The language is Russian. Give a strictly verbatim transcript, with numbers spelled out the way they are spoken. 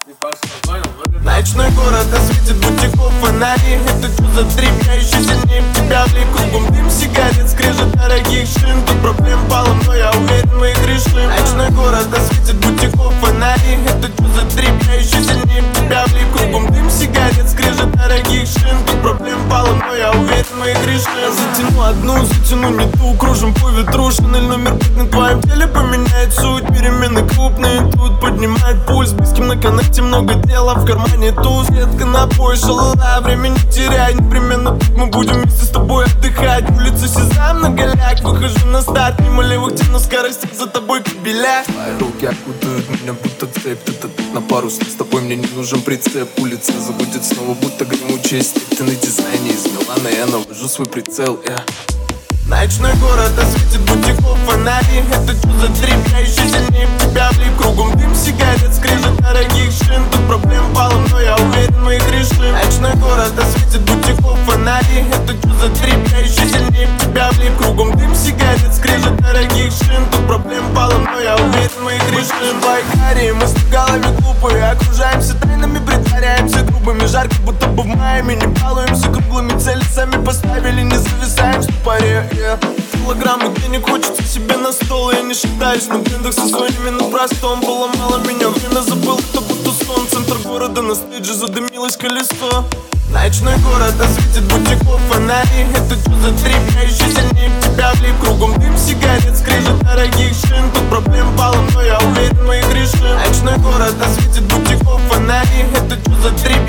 Ночной город осветит бутиков фонари. Это что за трип, я еще сильнее в тебя влип. Кругом дым сигарет, скрежет дорогих шин. Тут проблем полно, но я уверен, мы их решим. Ночной город осветит бутиков фонари. Это что за трип, я еще сильнее в тебя влип. Кругом дым сигарет, скрежет дорогих шин. Тут проблем полно, но я уверен, мы их решим. Затяну одну, затяну не ту. Кружим по ветру, Шанель номер пять на твоем теле поменяет суть. Перемены крупные тут поднимает пульс. Близким на коннекте много дела, в кармане туз. Детка на пояс, шалала, время не теряй. Непременно тут мы будем вместе с тобой отдыхать. Улица Сезам на голяк, выхожу на старт. Мимо левых тем на скорости, за тобой кабеля. Твои руки окутают меня, будто цепь. Ты-то тут на пару, с тобой мне не нужен прицеп. Улица забудет снова, будто гремучая степь. Ты на дизайне из Милана, я навожу свой прицел, yeah. Ночной город осветит бутиков фонари. Это что за трип, я еще сильнее в тебя влип. Кругом дым сигарет, скрежет дорогих шин. Тут проблем полно, но я уверен, мы их решим. Ночной город осветит бутиков фонари. Это что за трип, я еще сильнее в тебя влип. Кругом дым сигарет, скрежет дорогих шин. Тут проблем полно, но я уверен, мы их решим. Байкари, мы с голами глупые. Окружаемся тайнами, притворяемся грубыми. Жарко, будто бы в мае, мы не балуемся круглыми. Цели сами поставили, не зависаем в ступоре. Килограммы денег хочется себе на стол. Я не считаюсь на брендах со своими на простом. Поломало меня, время забыл, это будто сон. Центр города, на стейдже задымилось колесо. Ночной город осветит бутиков фонари. Это что за трип, я еще сильнее в тебя влип. Кругом дым сигарет, скрежет дорогих шин. Тут проблем полно, но я уверен, мы их решим. Ночной город осветит бутиков фонари. Это что за трип,